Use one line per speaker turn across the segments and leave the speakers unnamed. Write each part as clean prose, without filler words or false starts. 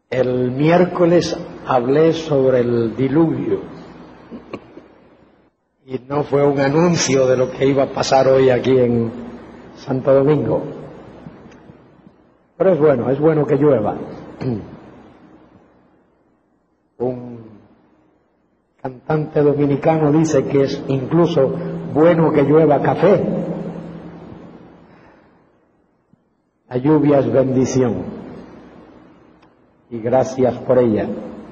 El miércoles hablé sobre el diluvio y no fue un anuncio de lo que iba a pasar hoy aquí en Santo Domingo. Pero es bueno que llueva. Un cantante dominicano dice que es incluso bueno que llueva café. La lluvia es bendición. Y gracias por ella.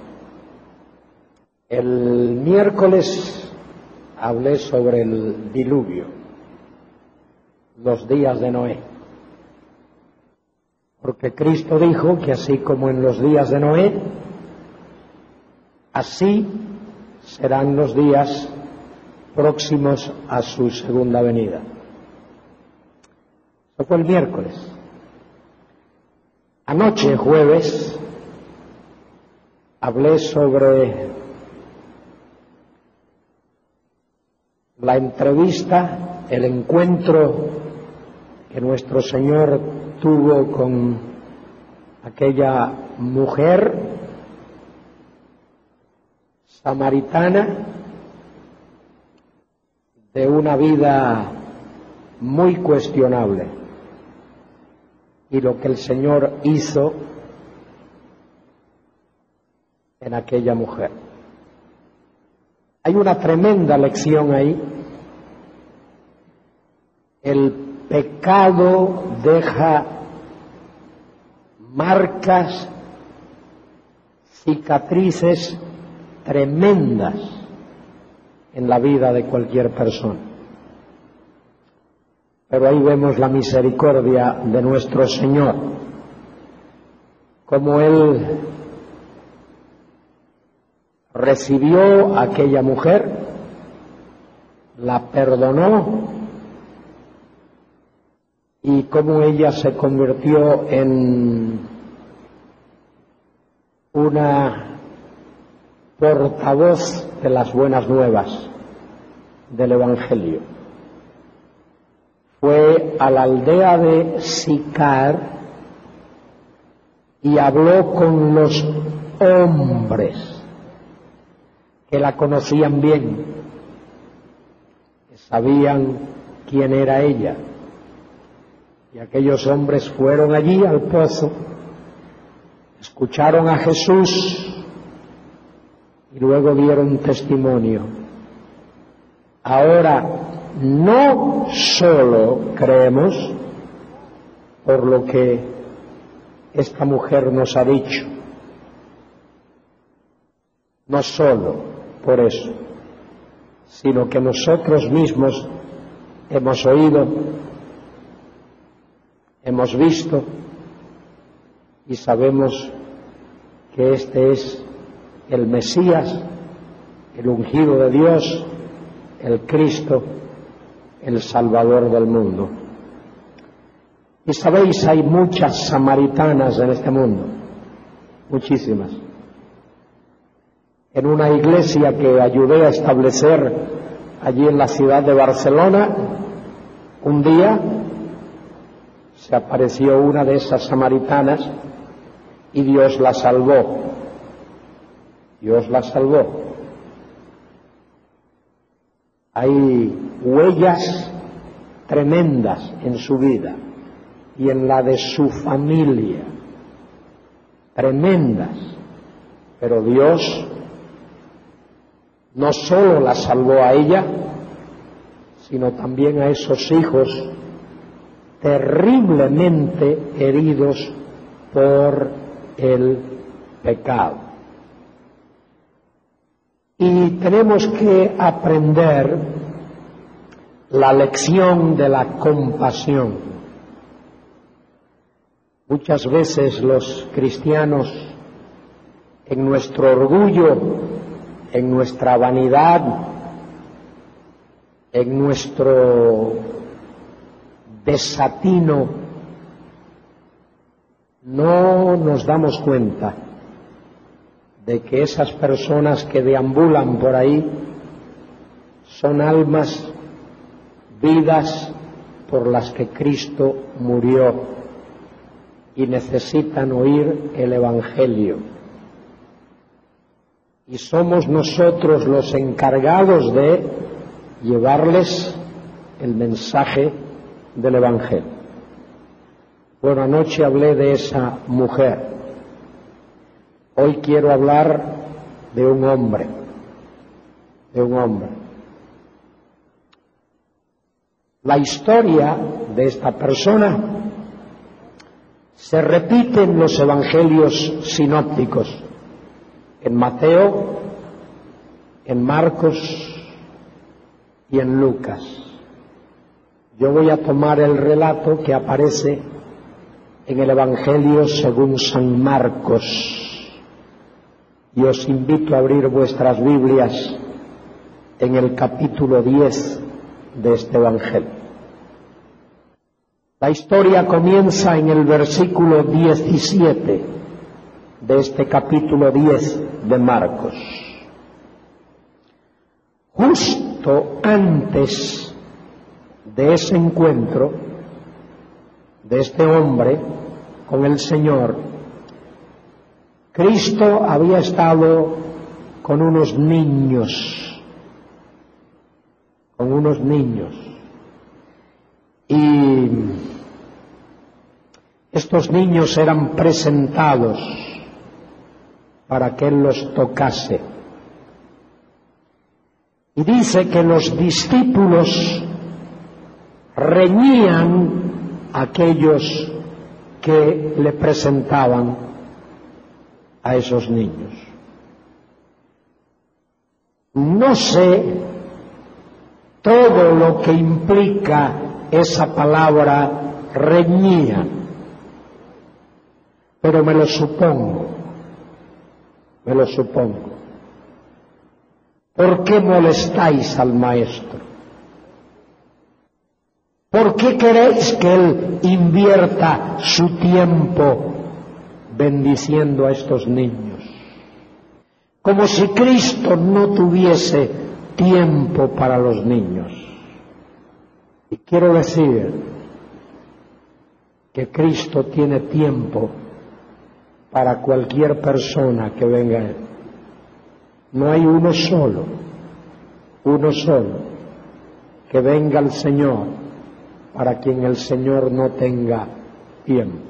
El miércoles hablé sobre el diluvio, los días de Noé. Porque Cristo dijo que así como en los días de Noé, así serán los días próximos a su segunda venida. Eso fue el miércoles. Anoche, jueves, hablé sobre la entrevista, el encuentro que nuestro Señor tuvo con aquella mujer samaritana de una vida muy cuestionable, y lo que el Señor hizo en aquella mujer. Hay una tremenda lección ahí. El pecado deja marcas, cicatrices tremendas en la vida de cualquier persona. Pero ahí vemos la misericordia de nuestro Señor, como Él recibió a aquella mujer, la perdonó, y cómo ella se convirtió en una portavoz de las buenas nuevas del Evangelio. Fue a la aldea de Sicar y habló con los hombres que la conocían bien, que sabían quién era ella. Y aquellos hombres fueron allí al pozo, escucharon a Jesús y luego dieron testimonio. Ahora, no solo creemos por lo que esta mujer nos ha dicho, no solo por eso, sino que nosotros mismos hemos oído, hemos visto y sabemos que este es el Mesías, el ungido de Dios, el Cristo, el Salvador del mundo. Y sabéis, hay muchas samaritanas en este mundo, muchísimas. En una iglesia que ayudé a establecer allí en la ciudad de Barcelona, un día se apareció una de esas samaritanas y Dios la salvó. Dios la salvó. Hay huellas tremendas en su vida y en la de su familia, tremendas, pero Dios no solo la salvó a ella, sino también a esos hijos terriblemente heridos por el pecado. Y tenemos que aprender la lección de la compasión. Muchas veces los cristianos, en nuestro orgullo, en nuestra vanidad, en nuestro desatino, no nos damos cuenta de que esas personas que deambulan por ahí son almas, vidas por las que Cristo murió y necesitan oír el Evangelio. Y somos nosotros los encargados de llevarles el mensaje del Evangelio. Bueno, anoche hablé de esa mujer. Hoy quiero hablar de un hombre. La historia de esta persona se repite en los evangelios sinópticos, en Mateo, en Marcos y en Lucas. Yo voy a tomar el relato que aparece en el Evangelio según San Marcos. Y os invito a abrir vuestras Biblias en el capítulo 10 de este Evangelio. La historia comienza en el versículo 17 de este capítulo 10 de Marcos. Justo antes de ese encuentro de este hombre con el Señor, Cristo había estado con unos niños, y estos niños eran presentados para que Él los tocase. Y dice que los discípulos reñían a aquellos que le presentaban a esos niños. No sé todo lo que implica esa palabra reñía, pero me lo supongo. ¿Por qué molestáis al maestro? ¿Por qué queréis que él invierta su tiempo bendiciendo a estos niños? Como si Cristo no tuviese tiempo para los niños. Y quiero decir que Cristo tiene tiempo para cualquier persona que venga a Él. No hay uno solo que venga al Señor para quien el Señor no tenga tiempo.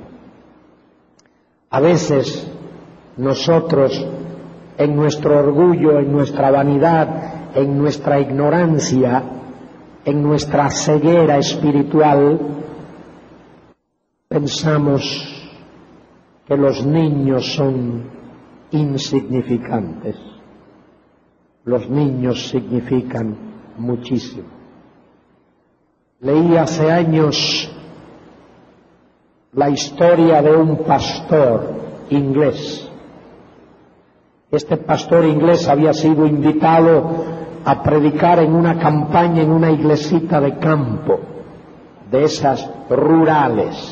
A veces nosotros, en nuestro orgullo, en nuestra vanidad, en nuestra ignorancia, en nuestra ceguera espiritual, pensamos que los niños son insignificantes. Los niños significan muchísimo. Leí hace años la historia de un pastor inglés. Este pastor inglés había sido invitado a predicar en una campaña en una iglesita de campo, de esas rurales.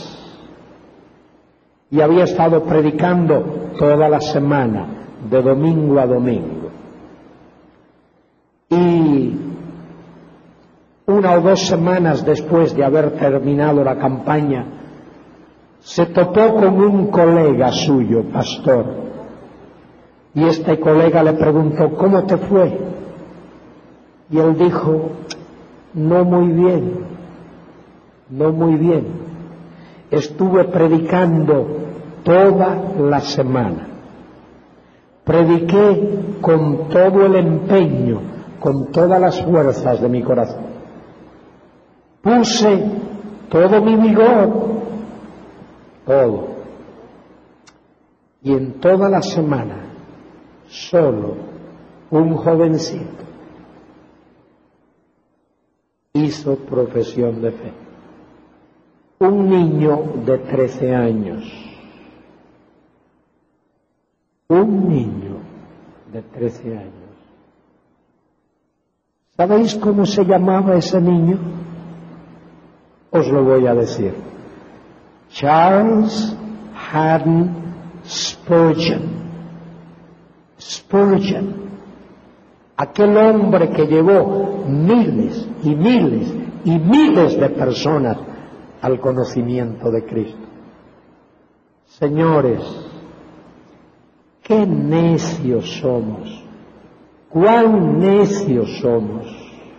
Y había estado predicando toda la semana, de domingo a domingo. Y 1 o 2 semanas después de haber terminado la campaña, se topó con un colega suyo, pastor. Y este colega le preguntó, ¿cómo te fue? Y él dijo, no muy bien. Estuve predicando toda la semana. Prediqué con todo el empeño, con todas las fuerzas de mi corazón. Puse todo mi vigor, todo. Y en toda la semana, solo un jovencito hizo profesión de fe. Un niño de 13 años. Un niño de 13 años. ¿Sabéis cómo se llamaba ese niño? Os lo voy a decir. Charles Haddon Spurgeon. Spurgeon, aquel hombre que llevó miles y miles y miles de personas al conocimiento de Cristo. Señores, qué necios somos, cuán necios somos.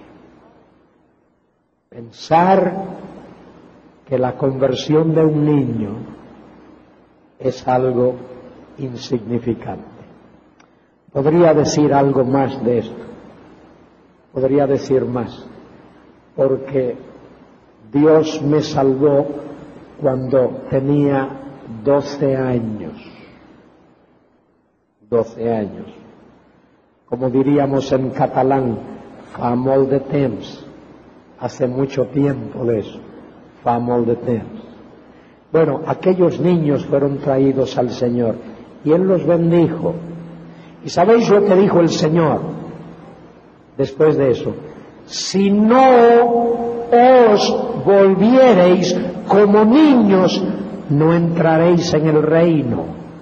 Pensar que la conversión de un niño es algo insignificante. Podría decir algo más de esto, podría decir más, porque Dios me salvó cuando tenía 12 años. 12 años. Como diríamos en catalán, fa molt de temps. Hace mucho tiempo de eso. Fa molt de temps. Bueno, aquellos niños fueron traídos al Señor y Él los bendijo. ¿Y sabéis lo que dijo el Señor después de eso? Si no os volviereis como niños, no entraréis en el reino.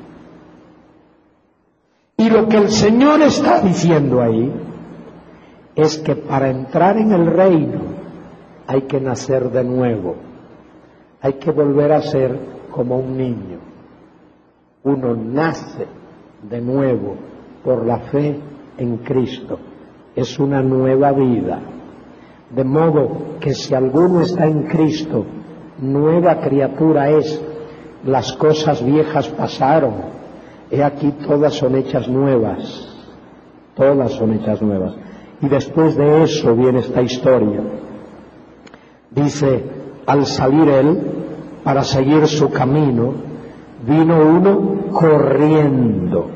Y lo que el Señor está diciendo ahí es que para entrar en el reino hay que nacer de nuevo, hay que volver a ser como un niño. Uno nace de nuevo por la fe en Cristo, es una nueva vida. De modo que si alguno está en Cristo, nueva criatura es. Las cosas viejas pasaron, he aquí todas son hechas nuevas, todas son hechas nuevas. Y después de eso viene esta historia. Dice, al salir él para seguir su camino, vino uno corriendo.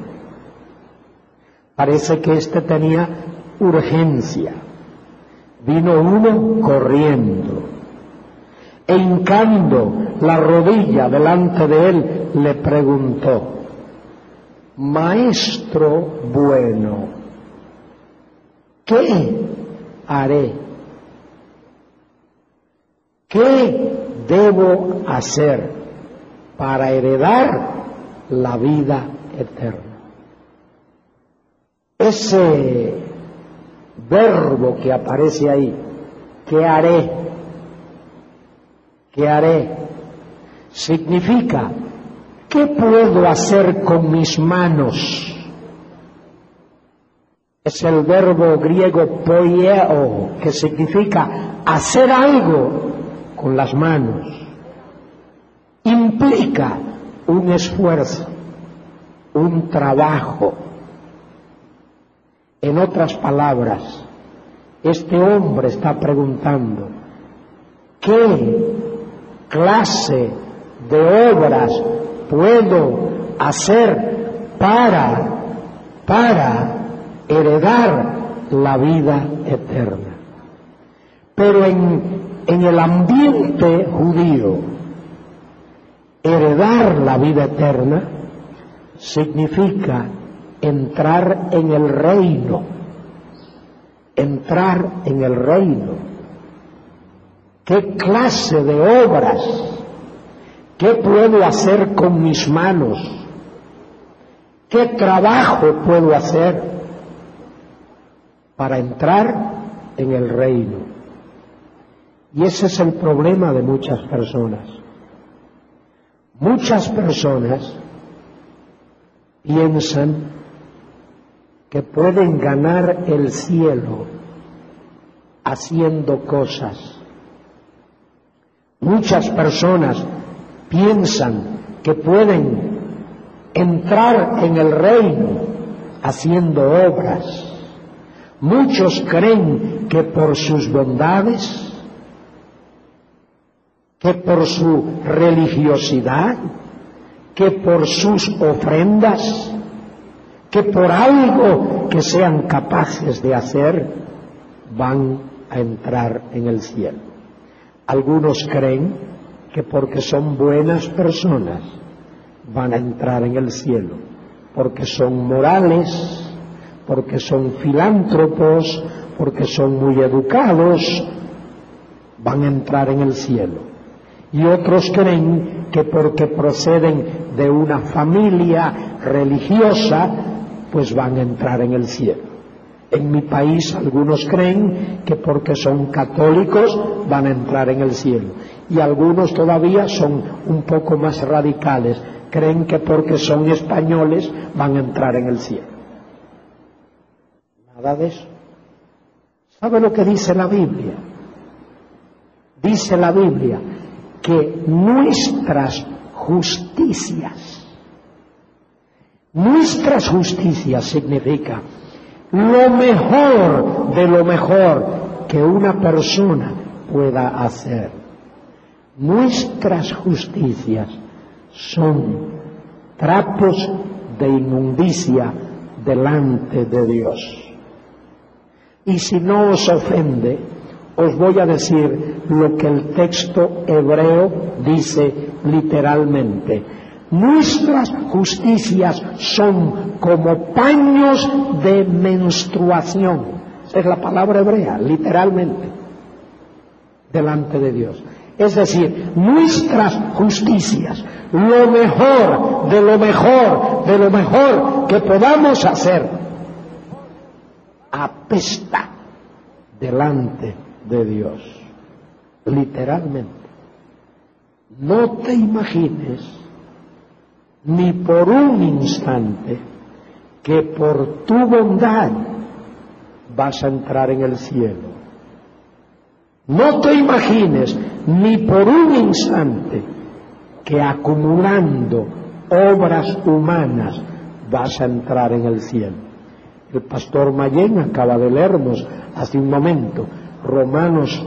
Parece que este tenía urgencia. Vino uno corriendo, e hincando la rodilla delante de él, le preguntó, Maestro bueno, ¿qué haré? ¿Qué debo hacer para heredar la vida eterna? Ese verbo que aparece ahí, ¿qué haré? ¿Qué haré? Significa, ¿qué puedo hacer con mis manos? Es el verbo griego poieo, que significa hacer algo con las manos. Implica un esfuerzo, un trabajo. En otras palabras, este hombre está preguntando, ¿qué clase de obras puedo hacer para heredar la vida eterna? Pero en el ambiente judío, heredar la vida eterna significa entrar en el reino, entrar en el reino. ¿Qué clase de obras? ¿Qué puedo hacer con mis manos? ¿Qué trabajo puedo hacer para entrar en el reino? Y ese es el problema de muchas personas. Muchas personas piensan que pueden ganar el cielo haciendo cosas. Muchas personas piensan que pueden entrar en el reino haciendo obras. Muchos creen que por sus bondades, que por su religiosidad, que por sus ofrendas, que por algo que sean capaces de hacer, van a entrar en el cielo. Algunos creen que porque son buenas personas van a entrar en el cielo, porque son morales, porque son filántropos, porque son muy educados, van a entrar en el cielo. Y otros creen que porque proceden de una familia religiosa, pues van a entrar en el cielo. En mi país algunos creen que porque son católicos van a entrar en el cielo. Y algunos todavía son un poco más radicales. creen que porque son españoles van a entrar en el cielo. Nada de eso. ¿Sabe lo que dice la Biblia? Dice la Biblia que nuestras justicias significa lo mejor de lo mejor que una persona pueda hacer. Nuestras justicias son trapos de inmundicia delante de Dios. Y si no os ofende, os voy a decir lo que el texto hebreo dice literalmente. Nuestras justicias son como paños de menstruación. Esa es la palabra hebrea, literalmente, delante de Dios. Es decir, nuestras justicias, lo mejor de lo mejor de lo mejor que podamos hacer, apesta delante de Dios, literalmente. No te imagines ni por un instante que por tu bondad vas a entrar en el cielo. No te imagines ni por un instante que acumulando obras humanas vas a entrar en el cielo. El pastor Mayén acaba de leernos hace un momento Romanos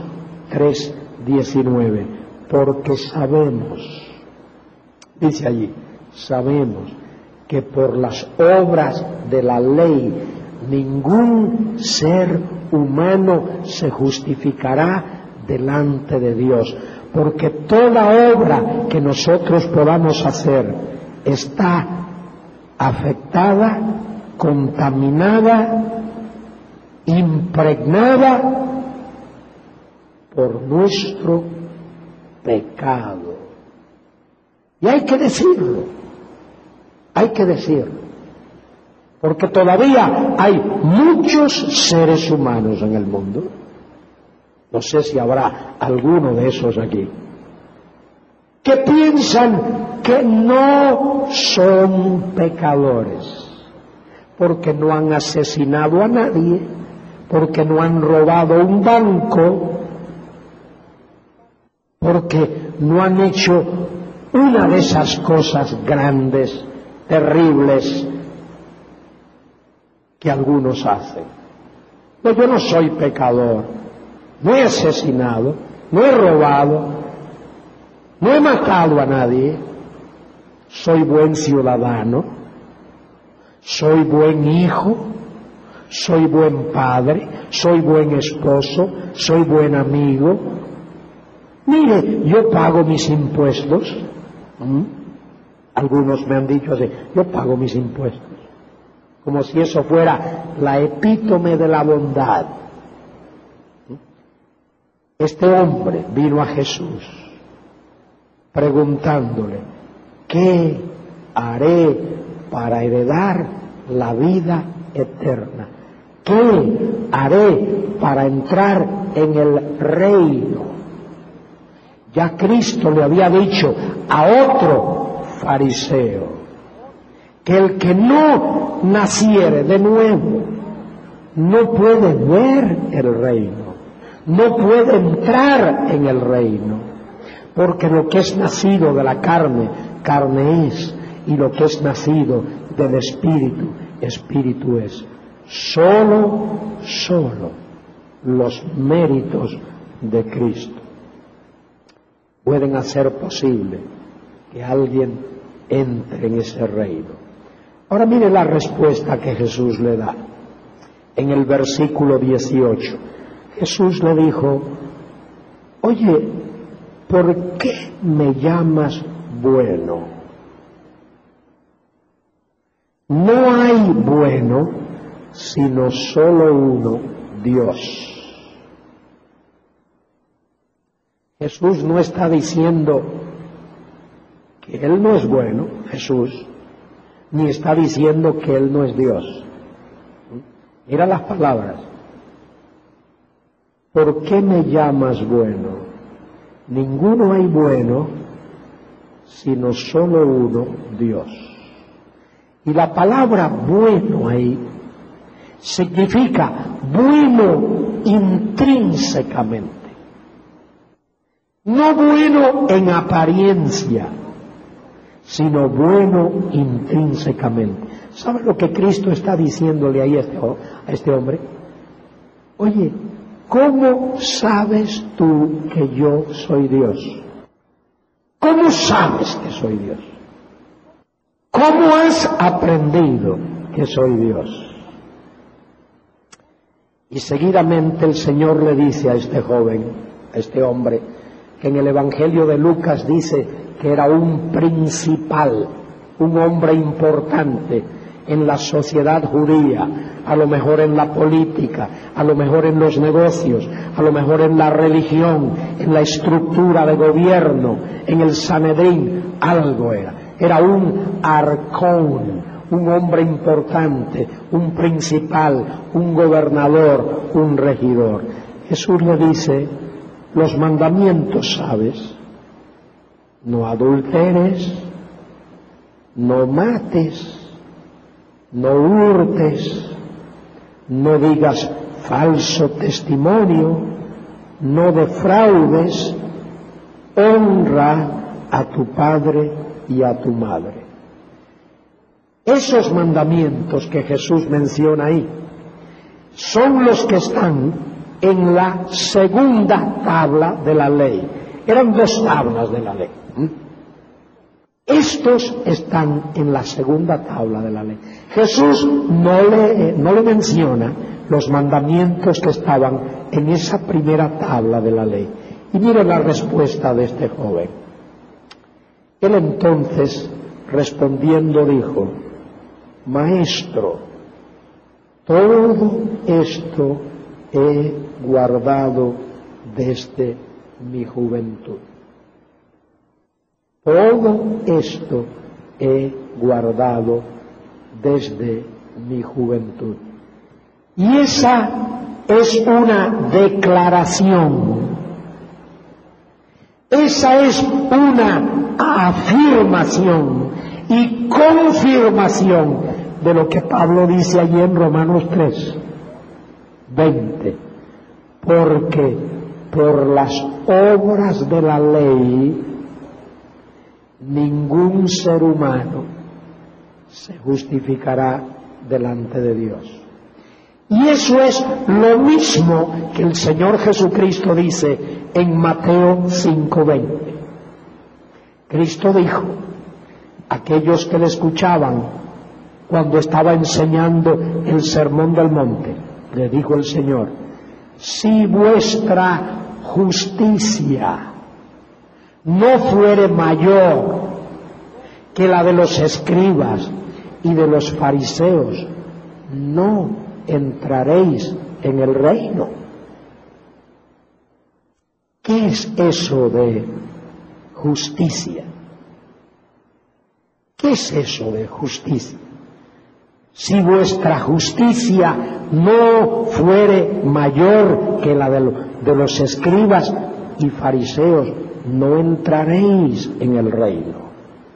3:19, porque sabemos, dice allí, sabemos que por las obras de la ley ningún ser humano se justificará delante de Dios, porque toda obra que nosotros podamos hacer está afectada, contaminada, impregnada por nuestro pecado. Y hay que decirlo, porque todavía hay muchos seres humanos en el mundo. No sé si habrá alguno de esos aquí que piensan que no son pecadores, porque no han asesinado a nadie, porque no han robado un banco, porque no han hecho una de esas cosas grandes, terribles, que algunos hacen. No, yo no soy pecador, no he asesinado, no he robado, no he matado a nadie, soy buen ciudadano, soy buen hijo, soy buen padre, soy buen esposo, soy buen amigo. Mire, yo pago mis impuestos. Algunos me han dicho así, yo pago mis impuestos, como si eso fuera la epítome de la bondad. Este hombre vino a Jesús preguntándole, ¿qué haré para heredar la vida eterna? ¿Qué haré para entrar en el reino? Ya Cristo le había dicho a otro fariseo que el que no naciere de nuevo no puede ver el reino, no puede entrar en el reino, porque lo que es nacido de la carne, carne es, y lo que es nacido del Espíritu, Espíritu es. Solo los méritos de Cristo pueden hacer posible que alguien entre en ese reino. Ahora mire la respuesta que Jesús le da. En el versículo 18, Jesús le dijo, oye, ¿por qué me llamas bueno? No hay bueno, sino solo uno, Dios. Jesús no está diciendo que Él no es bueno, Jesús, ni está diciendo que Él no es Dios. Mira las palabras. ¿Por qué me llamas bueno? Ninguno hay bueno, sino solo uno, Dios. Y la palabra bueno ahí significa bueno intrínsecamente. No bueno en apariencia, sino bueno intrínsecamente. ¿Sabe lo que Cristo está diciéndole ahí a este hombre? Oye, ¿cómo sabes tú que yo soy Dios? ¿Cómo sabes que soy Dios? ¿Cómo has aprendido que soy Dios? Y seguidamente el Señor le dice a este joven, a este hombre, que en el Evangelio de Lucas dice que era un principal, un hombre importante en la sociedad judía, a lo mejor en la política, a lo mejor en los negocios, a lo mejor en la religión, en la estructura de gobierno, en el Sanedrín, algo era. Era un arcón, un hombre importante, un principal, un gobernador, un regidor. Jesús le dice, los mandamientos, ¿sabes? No adulteres, no mates, no hurtes, no digas falso testimonio, no defraudes, honra a tu padre y a tu madre. Esos mandamientos que Jesús menciona ahí son los que están en la segunda tabla de la ley. Eran 2 tablas de la ley. Estos están en la segunda tabla de la ley. Jesús no le menciona los mandamientos que estaban en esa primera tabla de la ley. Y mire la respuesta de este joven. Él entonces, respondiendo, dijo, Maestro, todo esto he guardado desde mi juventud. Todo esto he guardado desde mi juventud. Y esa es una declaración. Esa es una afirmación y confirmación de lo que Pablo dice allí en Romanos 3:20. Porque por las obras de la ley ningún ser humano se justificará delante de Dios. Y eso es lo mismo que el Señor Jesucristo dice en Mateo 5:20. Cristo dijo, aquellos que le escuchaban cuando estaba enseñando el Sermón del Monte, le dijo el Señor, si vuestra justicia no fuere mayor que la de los escribas y de los fariseos, no entraréis en el reino. ¿Qué es eso de justicia? ¿Qué es eso de justicia? Si vuestra justicia no fuere mayor que la de los escribas y fariseos, no entraréis en el reino.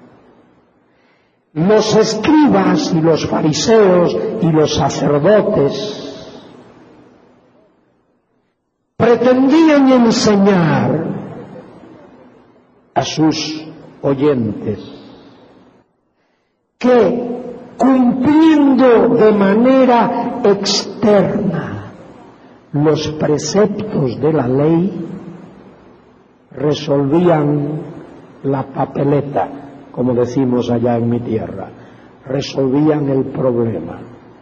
Los escribas y los fariseos y los sacerdotes pretendían enseñar a sus oyentes que cumpliendo de manera externa los preceptos de la ley, resolvían la papeleta, como decimos allá en mi tierra, resolvían el problema.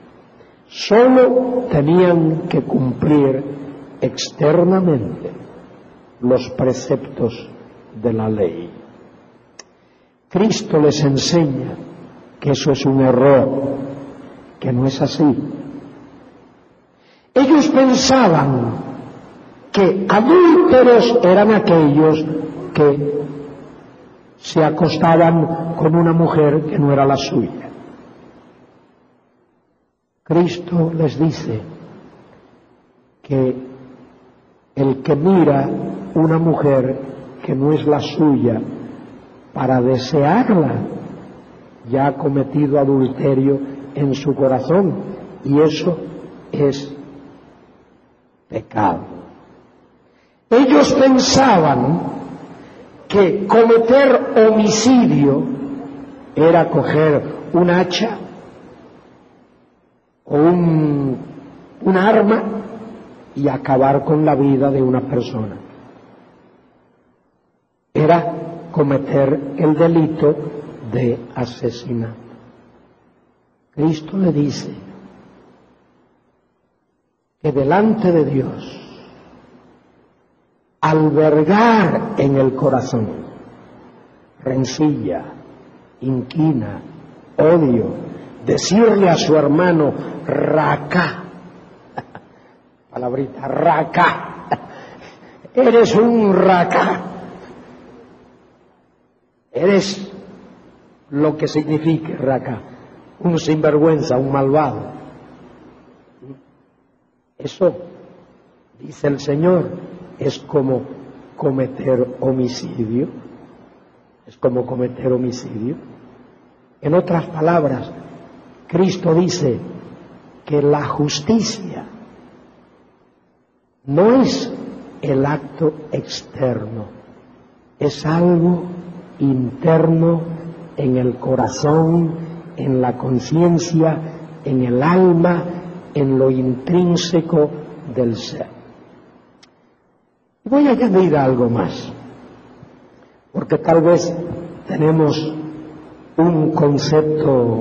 Solo tenían que cumplir externamente los preceptos de la ley. Cristo les enseña que eso es un error, que no es así. Ellos pensaban que adúlteros eran aquellos que se acostaban con una mujer que no era la suya. Cristo les dice que el que mira una mujer que no es la suya para desearla, ya ha cometido adulterio en su corazón, y eso es pecado. Ellos pensaban que cometer homicidio era coger un hacha o un arma y acabar con la vida de una persona. Era cometer el delito de asesinato. Cristo le dice que delante de Dios, albergar en el corazón rencilla, inquina, odio, decirle a su hermano racá, palabrita, racá, eres un racá, eres lo que signifique racá, un sinvergüenza, un malvado. Eso, dice el Señor, es como cometer homicidio. Es como cometer homicidio. En otras palabras, Cristo dice que la justicia no es el acto externo, es algo interno en el corazón, en la conciencia, en el alma, en lo intrínseco del ser. Voy a añadir algo más, porque tal vez tenemos un concepto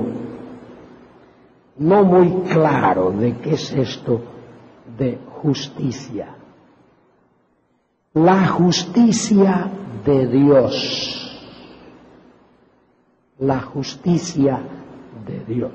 no muy claro de qué es esto de justicia. La justicia de Dios. La justicia de Dios.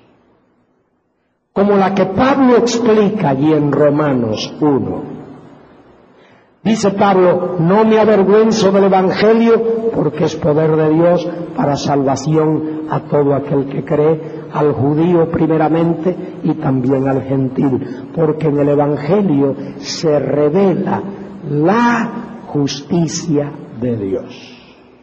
Como la que Pablo explica allí en Romanos 1. Dice Pablo, no me avergüenzo del Evangelio porque es poder de Dios para salvación a todo aquel que cree, al judío primeramente y también al gentil, porque en el Evangelio se revela la justicia de Dios.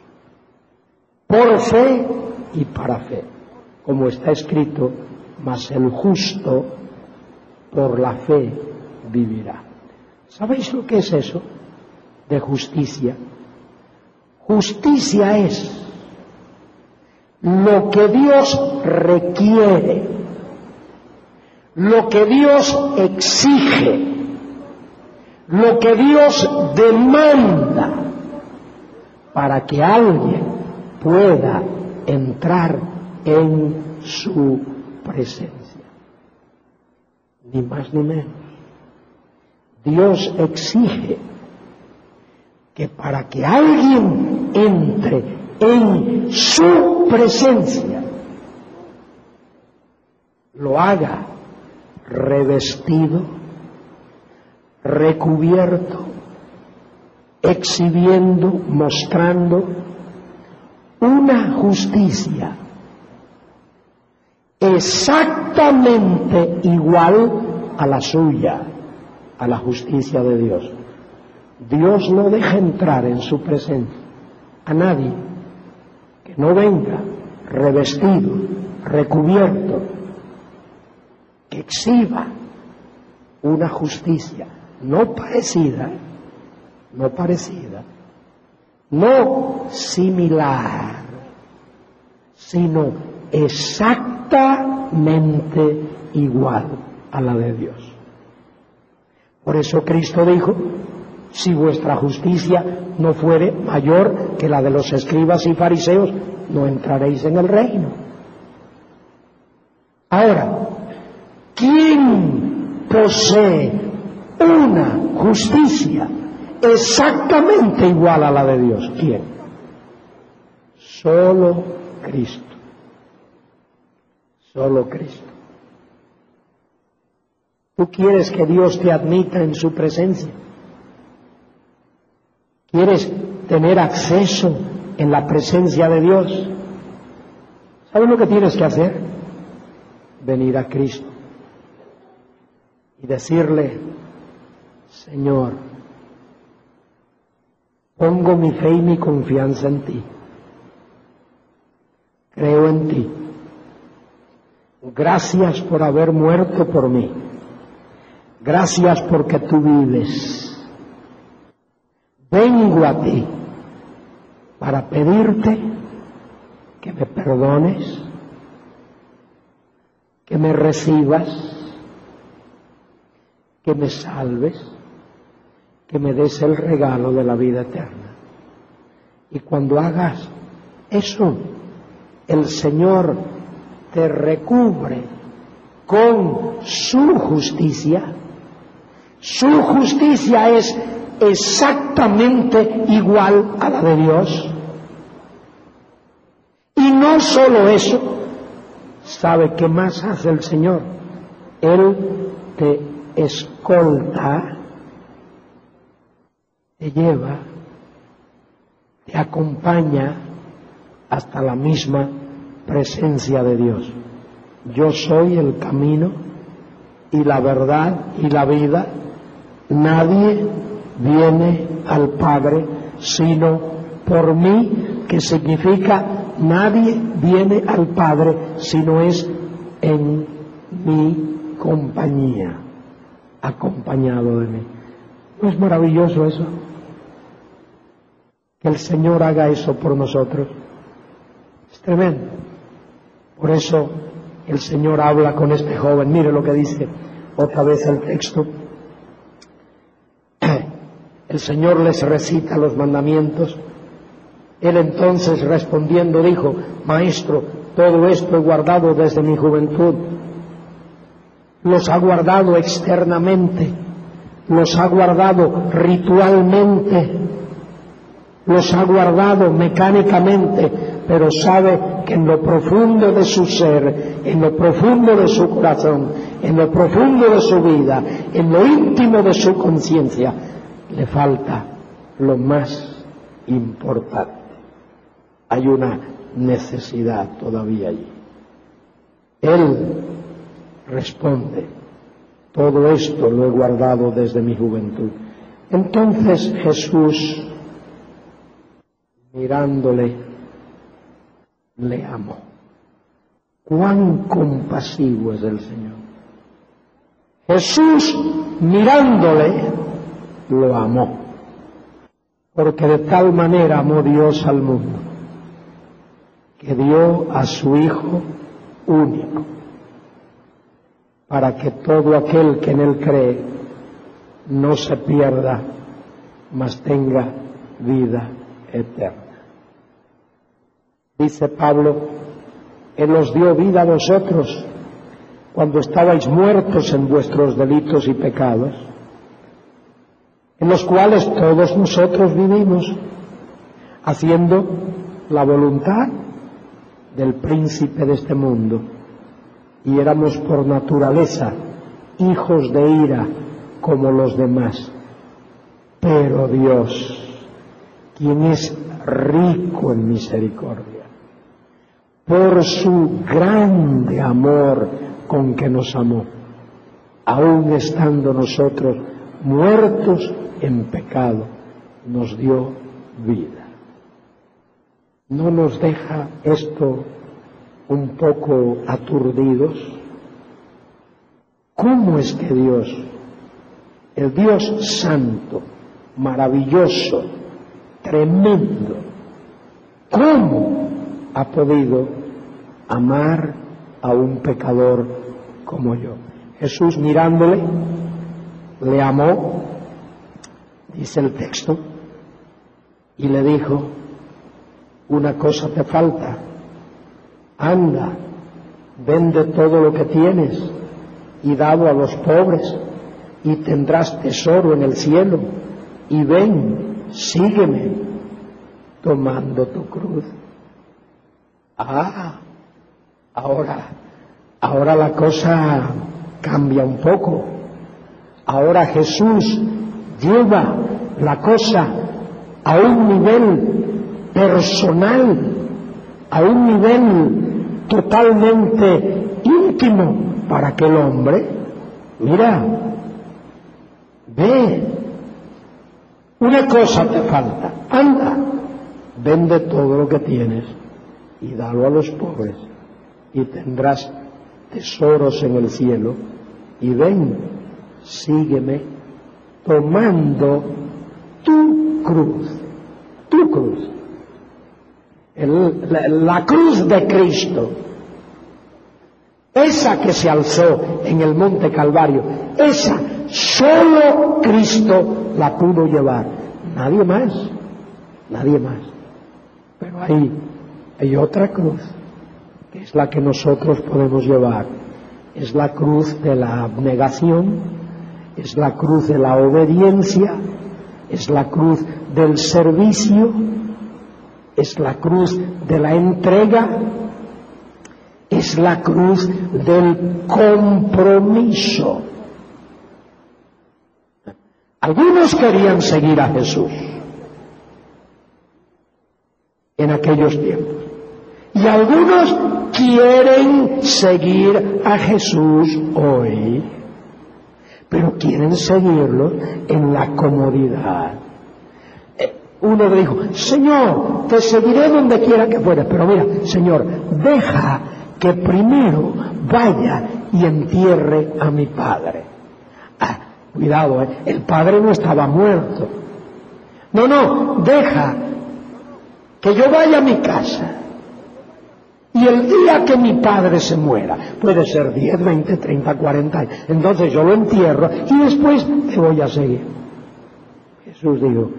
Por fe y para fe, como está escrito, mas el justo por la fe vivirá. ¿Sabéis lo que es eso de justicia? Justicia es lo que Dios requiere, lo que Dios exige, lo que Dios demanda para que alguien pueda entrar en su presencia. Ni más ni menos. Dios exige que para que alguien entre en su presencia, lo haga revestido, recubierto, exhibiendo, mostrando una justicia exactamente igual a la suya, a la justicia de Dios. Dios no deja entrar en su presencia a nadie que no venga revestido, recubierto, que exhiba una justicia no parecida, no similar, sino exactamente igual a la de Dios. Por eso Cristo dijo, si vuestra justicia no fuere mayor que la de los escribas y fariseos, no entraréis en el reino. Ahora, ¿quién posee una justicia exactamente igual a la de Dios? ¿Quién? Solo Cristo. Solo Cristo. ¿Tú quieres que Dios te admita en su presencia? ¿Quieres tener acceso en la presencia de Dios? ¿Sabes lo que tienes que hacer? Venir a Cristo y decirle, Señor, pongo mi fe y mi confianza en ti. creo en ti. Gracias por haber muerto por mí. Gracias porque tú vives. Vengo a ti para pedirte que me perdones, que me recibas, que me salves, que me des el regalo de la vida eterna. Y cuando hagas eso, el Señor te recubre con su justicia. Su justicia es exactamente igual a la de Dios. Y no solo eso, ¿sabe qué más hace el Señor? Él te escolta, te lleva, te acompaña hasta la misma presencia de Dios. Yo soy el camino y la verdad y la vida. Nadie viene al Padre sino por mí, que significa nadie viene al Padre sino es en mi compañía, acompañado de mí. ¿No es maravilloso eso? Que el Señor haga eso por nosotros. Es tremendo. Por eso el Señor habla con este joven. Mire lo que dice otra vez el texto. El Señor les recita los mandamientos. Él entonces respondiendo dijo: Maestro, todo esto he guardado desde mi juventud. Los ha guardado externamente, los ha guardado ritualmente, los ha guardado mecánicamente, pero sabe que en lo profundo de su ser, en lo profundo de su corazón, en lo profundo de su vida, en lo íntimo de su conciencia, le falta lo más importante. Hay una necesidad todavía allí. Él responde: todo esto lo he guardado desde mi juventud. Entonces Jesús, mirándole, le amó. Cuán compasivo es el Señor. Jesús, mirándole, lo amó, porque de tal manera amó Dios al mundo, que dio a su Hijo único, para que todo aquel que en Él cree no se pierda, mas tenga vida eterna. Dice Pablo: Él os dio vida a vosotros cuando estabais muertos en vuestros delitos y pecados, en los cuales todos nosotros vivimos, haciendo la voluntad del príncipe de este mundo, y éramos por naturaleza hijos de ira como los demás. Pero Dios, quien es rico en misericordia, por su grande amor con que nos amó, aun estando nosotros muertos en pecado, nos dio vida. ¿No nos deja esto un poco aturdidos? ¿Cómo es que Dios, el Dios santo, maravilloso, tremendo, cómo ha podido amar a un pecador como yo? Jesús, mirándole, le amó, dice el texto, y le dijo: una cosa te falta, anda, vende todo lo que tienes y dalo a los pobres, y tendrás tesoro en el cielo, y ven, sígueme, tomando tu cruz. Ahora la cosa cambia un poco. Ahora Jesús lleva la cosa a un nivel personal, a un nivel totalmente íntimo para aquel hombre. Mira, ve, una cosa te falta, anda, vende todo lo que tienes y dalo a los pobres, y tendrás tesoros en el cielo. Y ven, sígueme, tomando tu cruz, la cruz de Cristo, esa que se alzó en el monte Calvario, esa solo Cristo la pudo llevar, nadie más. Pero hay otra cruz, que es la que nosotros podemos llevar. Es la cruz de la abnegación, es la cruz de la obediencia, es la cruz del servicio, es la cruz de la entrega, es la cruz del compromiso. Algunos querían seguir a Jesús en aquellos tiempos, y algunos quieren seguir a Jesús hoy, pero quieren seguirlo en la comodidad. Uno le dijo: Señor, te seguiré donde quiera que fueras, pero mira, Señor, deja que primero vaya y entierre a mi padre. Cuidado, el padre no estaba muerto. No, deja que yo vaya a mi casa, y el día que mi padre se muera, puede ser 10, 20, 30, 40 años, entonces yo lo entierro y después te voy a seguir. Jesús dijo: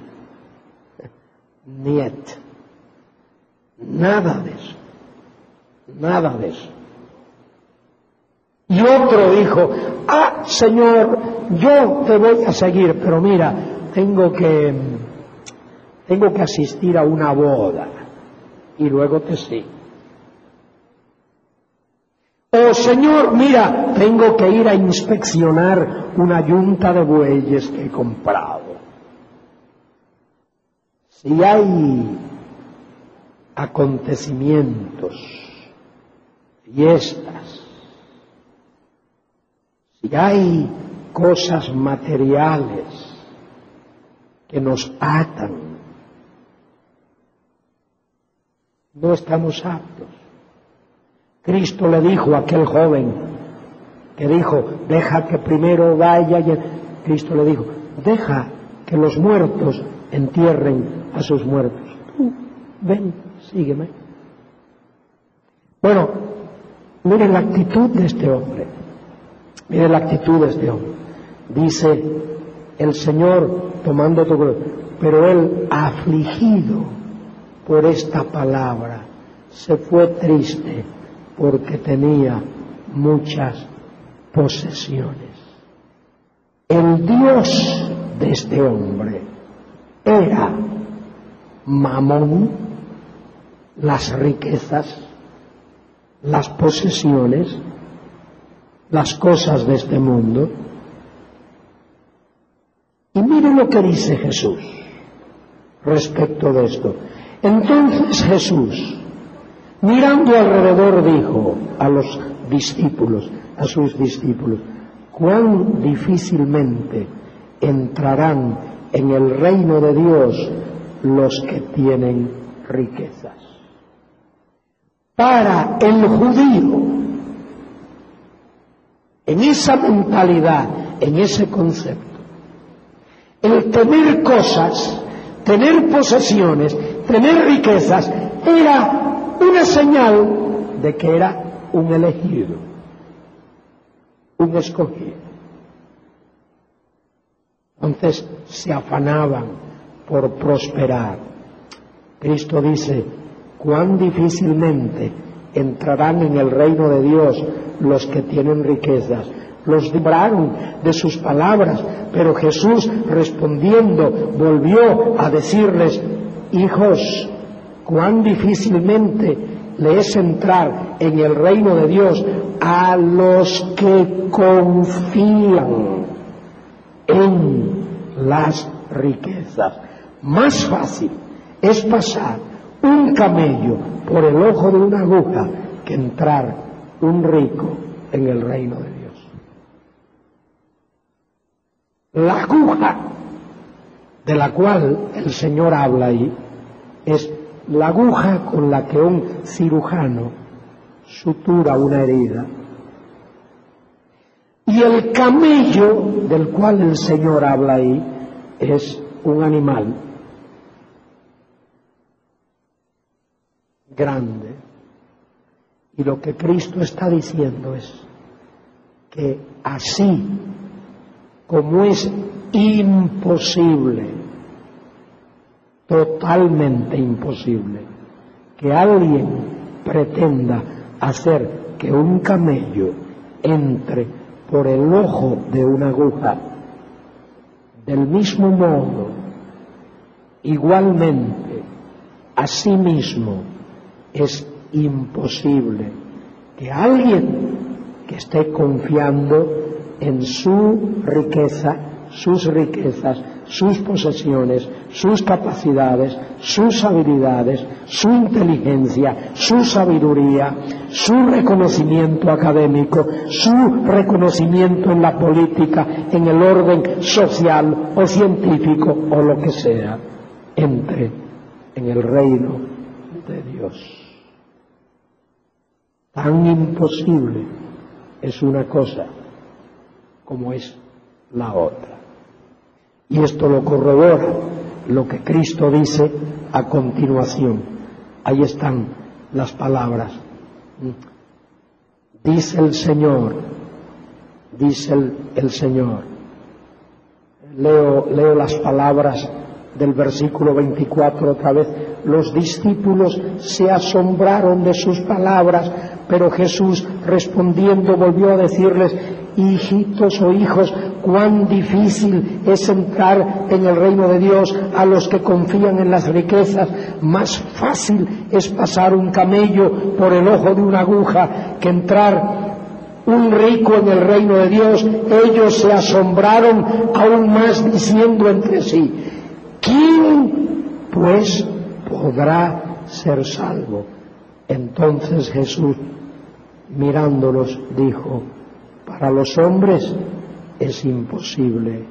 niet, nada de eso. Y otro dijo: Señor, yo te voy a seguir, pero mira, tengo que asistir a una boda y luego te sigo. Señor, mira, tengo que ir a inspeccionar una yunta de bueyes que he comprado. Si hay acontecimientos, fiestas, si hay cosas materiales que nos atan, no estamos aptos. Cristo le dijo a aquel joven que dijo: deja que primero vaya, Cristo le dijo: deja que los muertos entierren a sus muertos. Tú, ven, sígueme. Bueno, mire la actitud de este hombre. Dice el Señor, tomando tu cruz, pero él, afligido por esta palabra, se fue triste porque tenía muchas posesiones. El Dios de este hombre era Mamón, las riquezas, las posesiones, las cosas de este mundo. Y mire lo que dice Jesús respecto de esto. Entonces Jesús, mirando alrededor, dijo a los discípulos, a sus discípulos: cuán difícilmente entrarán en el reino de Dios los que tienen riquezas. Para el judío, en esa mentalidad, en ese concepto, el tener cosas, tener posesiones, tener riquezas, era una señal de que era un elegido, un escogido. Entonces se afanaban por prosperar. Cristo dice: cuán difícilmente entrarán en el reino de Dios los que tienen riquezas. Los libraron de sus palabras, pero Jesús, respondiendo, volvió a decirles: hijos, cuán difícilmente le es entrar en el reino de Dios a los que confían en las riquezas. Más fácil es pasar un camello por el ojo de una aguja que entrar un rico en el reino de Dios. La aguja de la cual el Señor habla ahí es la aguja con la que un cirujano sutura una herida, y el camello del cual el Señor habla ahí es un animal grande. Y lo que Cristo está diciendo es que así como es imposible, totalmente imposible, que alguien pretenda hacer que un camello entre por el ojo de una aguja, del mismo modo, igualmente, asimismo, es imposible que alguien que esté confiando en su riqueza, sus riquezas, sus posesiones, sus capacidades, sus habilidades, su inteligencia, su sabiduría, su reconocimiento académico, su reconocimiento en la política, en el orden social o científico o lo que sea, entre en el reino de Dios. Tan imposible es una cosa como es la otra. Y esto lo corrobora lo que Cristo dice a continuación. Ahí están las palabras. Dice el Señor, dice el Señor. Leo las palabras del versículo 24 otra vez. Los discípulos se asombraron de sus palabras, pero Jesús respondiendo volvió a decirles: hijitos o hijos, cuán difícil es entrar en el reino de Dios a los que confían en las riquezas. Más fácil es pasar un camello por el ojo de una aguja que entrar un rico en el reino de Dios. Ellos se asombraron aún más, diciendo entre sí: ¿quién pues podrá ser salvo? Entonces Jesús, mirándolos, dijo: para los hombres es imposible,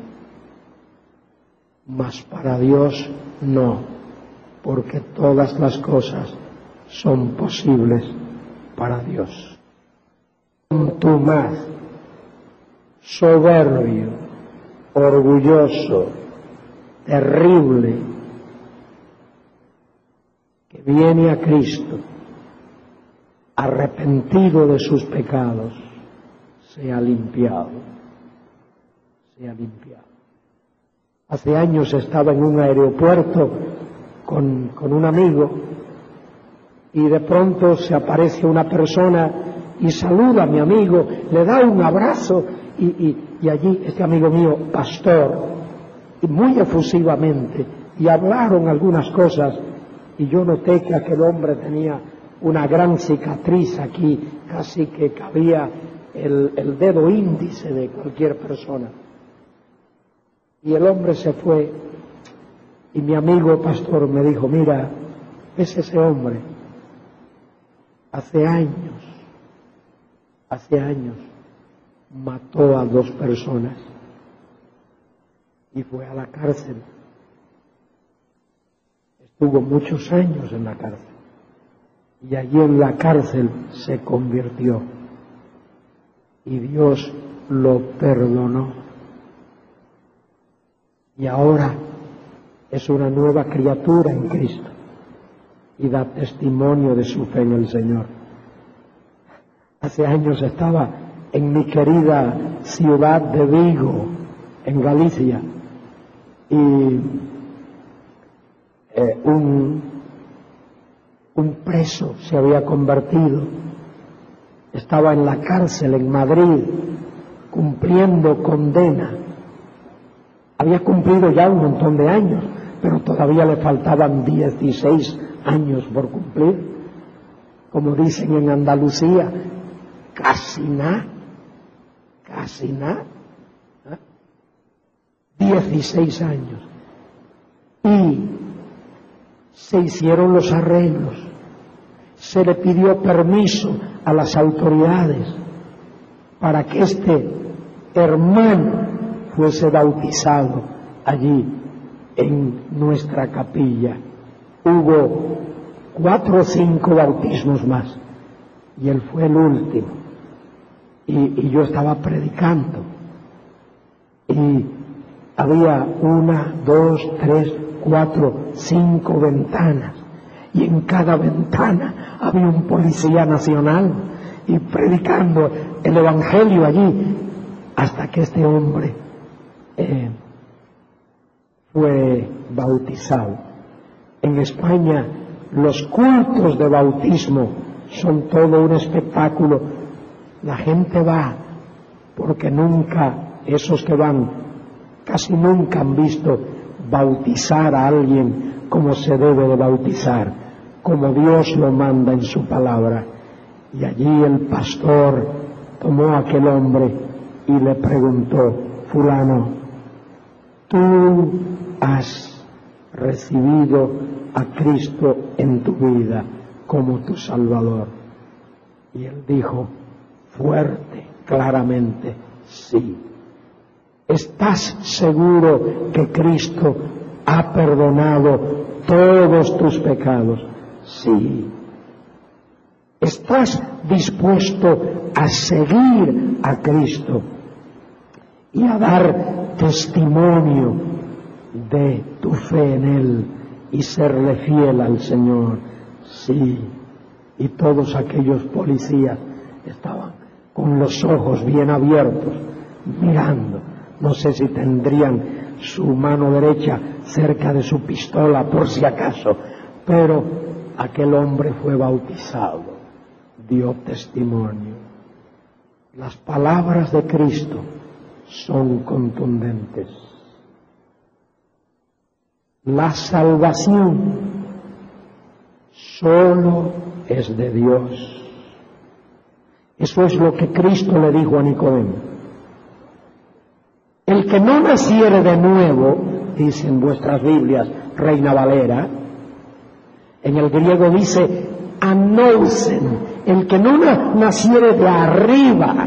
mas para Dios no, porque todas las cosas son posibles para Dios. Contumaz, soberbio, orgulloso, terrible, que viene a Cristo arrepentido de sus pecados, se ha limpiado, se ha limpiado. Hace años estaba en un aeropuerto con un amigo y de pronto se aparece una persona y saluda a mi amigo, le da un abrazo y allí este amigo mío, pastor, y muy efusivamente, y hablaron algunas cosas y yo noté que aquel hombre tenía una gran cicatriz aquí, casi que cabía el dedo índice de cualquier persona. Y el hombre se fue y mi amigo pastor me dijo: mira, es ese hombre, hace años mató a 2 personas y fue a la cárcel. Estuvo muchos años en la cárcel y allí en la cárcel se convirtió y Dios lo perdonó y ahora es una nueva criatura en Cristo y da testimonio de su fe en el Señor. Hace años estaba en mi querida ciudad de Vigo, en Galicia, y un preso se había convertido, estaba en la cárcel en Madrid cumpliendo condena, había cumplido ya un montón de años, pero todavía le faltaban 16 años por cumplir, como dicen en Andalucía, casi nada, 16 años. Y se hicieron los arreglos, se le pidió permiso a las autoridades para que este hermano fuese bautizado allí en nuestra capilla. Hubo 4 o 5 bautismos más, y él fue el último, y yo estaba predicando, y había 1, 2, 3, 4, 5 ventanas, y en cada ventana había un policía nacional, y predicando el evangelio allí, hasta que este hombre fue bautizado. En España los cultos de bautismo son todo un espectáculo. La gente va porque nunca, esos que van, casi nunca han visto bautizar a alguien como se debe de bautizar, como Dios lo manda en su palabra. Y allí el pastor tomó a aquel hombre y le preguntó: fulano, ¿tú has recibido a Cristo en tu vida como tu Salvador? Y él dijo fuerte, claramente: sí. ¿Estás seguro que Cristo ha perdonado todos tus pecados? Sí. ¿Estás dispuesto a seguir a Cristo y a dar testimonio de tu fe en Él y serle fiel al Señor? Sí. Y todos aquellos policías estaban con los ojos bien abiertos, mirando. No sé si tendrían su mano derecha cerca de su pistola por si acaso, pero aquel hombre fue bautizado, dio testimonio. Las palabras de Cristo son contundentes. La salvación solo es de Dios. Eso es lo que Cristo le dijo a Nicodemo. El que no naciere de nuevo, dicen vuestras Biblias, Reina Valera, en el griego dice anousen, el que no naciere de arriba.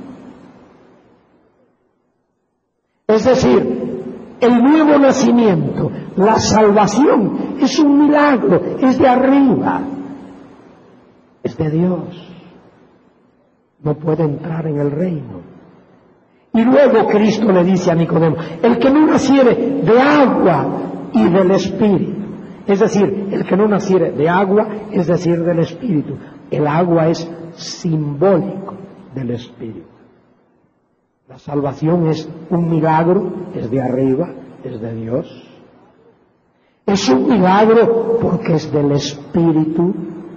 Es decir, el nuevo nacimiento, la salvación, es un milagro, es de arriba, es de Dios. No puede entrar en el reino. Y luego Cristo le dice a Nicodemo: el que no naciere de agua y del Espíritu. Es decir, el que no naciere de agua, es decir, del Espíritu. El agua es simbólico del Espíritu. La salvación es un milagro, es de arriba, es de Dios. Es un milagro porque es del Espíritu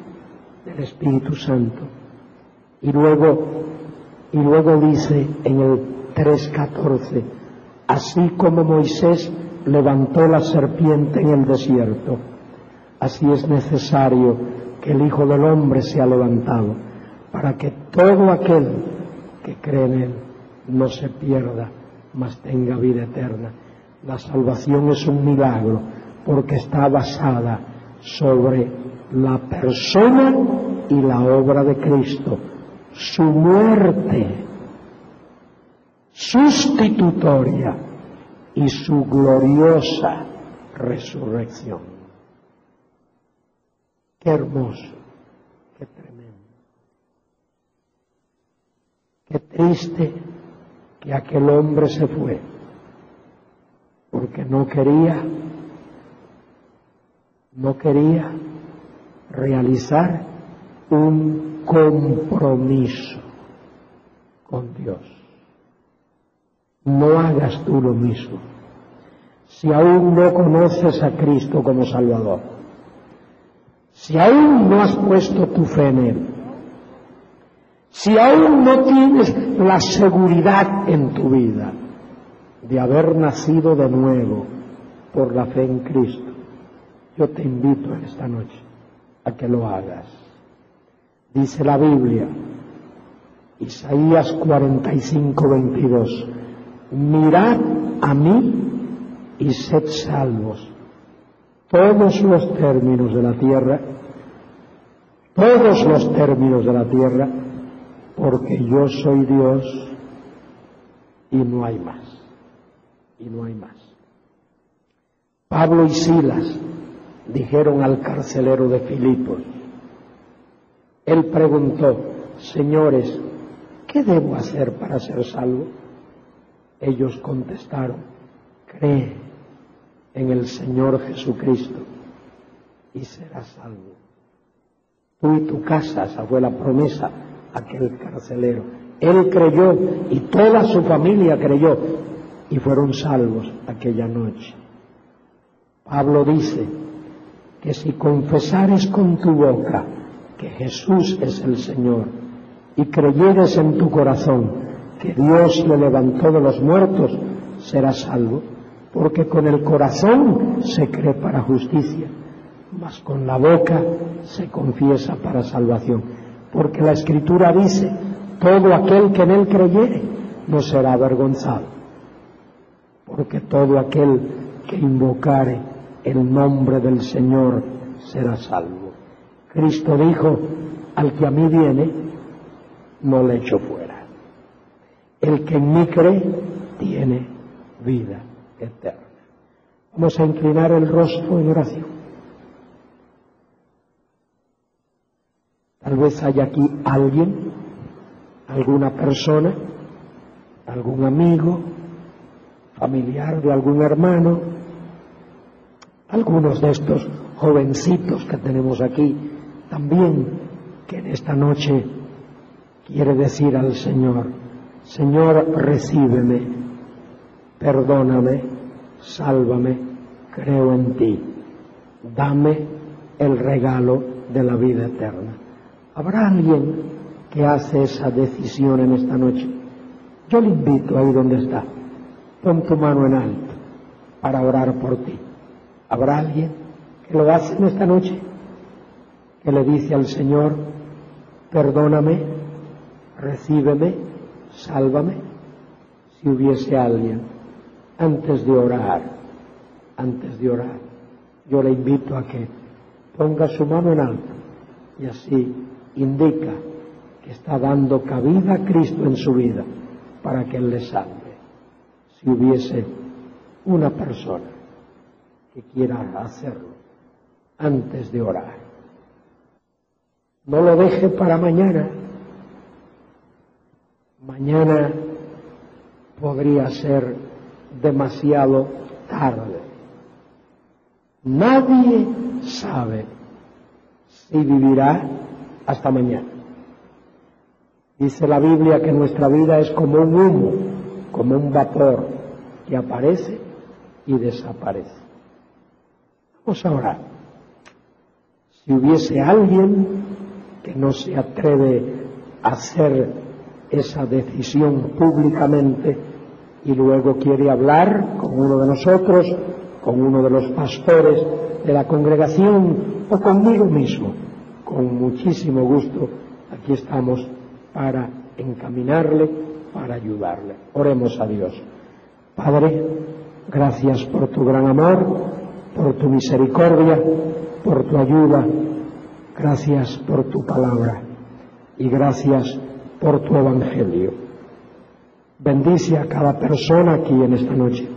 Santo. Y luego dice en el 3:14, así como Moisés levantó la serpiente en el desierto, así es necesario que el Hijo del Hombre sea levantado, para que todo aquel que cree en Él no se pierda, mas tenga vida eterna. La salvación es un milagro porque está basada sobre la persona y la obra de Cristo, su muerte sustitutoria y su gloriosa resurrección. Qué hermoso, qué tremendo, qué triste que aquel hombre se fue, porque no quería realizar un compromiso con Dios. No hagas tú lo mismo. Si aún no conoces a Cristo como Salvador, si aún no has puesto tu fe en Él, si aún no tienes la seguridad en tu vida de haber nacido de nuevo por la fe en Cristo, yo te invito en esta noche a que lo hagas. Dice la Biblia, Isaías 45:22, mirad a mí y sed salvos todos los términos de la tierra, porque yo soy Dios y no hay más. Pablo y Silas dijeron al carcelero de Filipos. Él preguntó: señores, ¿qué debo hacer para ser salvo? Ellos contestaron: cree en el Señor Jesucristo y serás salvo. Tú y tu casa, esa fue la promesa a aquel carcelero. Él creyó y toda su familia creyó y fueron salvos aquella noche. Pablo dice que si confesares con tu boca que Jesús es el Señor y creyeres en tu corazón que Dios le levantó de los muertos, serás salvo, porque con el corazón se cree para justicia, mas con la boca se confiesa para salvación, porque la Escritura dice: todo aquel que en él creyere no será avergonzado, porque todo aquel que invocare el nombre del Señor será salvo. Cristo dijo: al que a mí viene, no le echo fuera. El que en mí cree, tiene vida eterna. Vamos a inclinar el rostro en oración. Tal vez haya aquí alguien, alguna persona, algún amigo, familiar de algún hermano, algunos de estos jovencitos que tenemos aquí, también que en esta noche quiere decir al Señor: Señor, recíbeme, perdóname, sálvame, creo en ti, dame el regalo de la vida eterna. ¿Habrá alguien que hace esa decisión en esta noche? Yo le invito ahí donde está, pon tu mano en alto para orar por ti. ¿Habrá alguien que lo hace en esta noche? Que le dice al Señor: perdóname, recíbeme, sálvame. Si hubiese alguien, antes de orar, yo le invito a que ponga su mano en alto y así indica que está dando cabida a Cristo en su vida para que Él le salve. Si hubiese una persona que quiera hacerlo antes de orar, no lo deje para mañana. Mañana podría ser demasiado tarde. Nadie sabe si vivirá hasta mañana. Dice la Biblia que nuestra vida es como un humo, como un vapor que aparece y desaparece. Vamos a orar. Si hubiese alguien que no se atreve a hacer esa decisión públicamente y luego quiere hablar con uno de nosotros, con uno de los pastores de la congregación o conmigo mismo, con muchísimo gusto aquí estamos para encaminarle, para ayudarle. Oremos a Dios. Padre, gracias por tu gran amor, por tu misericordia, por tu ayuda. Gracias por tu palabra y gracias por tu evangelio. Bendice a cada persona aquí en esta noche.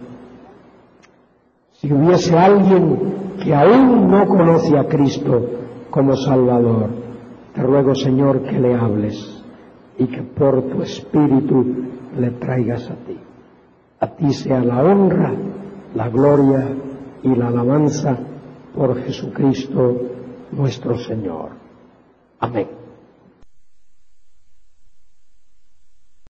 Si hubiese alguien que aún no conoce a Cristo como Salvador, te ruego, Señor, que le hables y que por tu Espíritu le traigas a ti. A ti sea la honra, la gloria y la alabanza por Jesucristo nuestro Señor. Amén.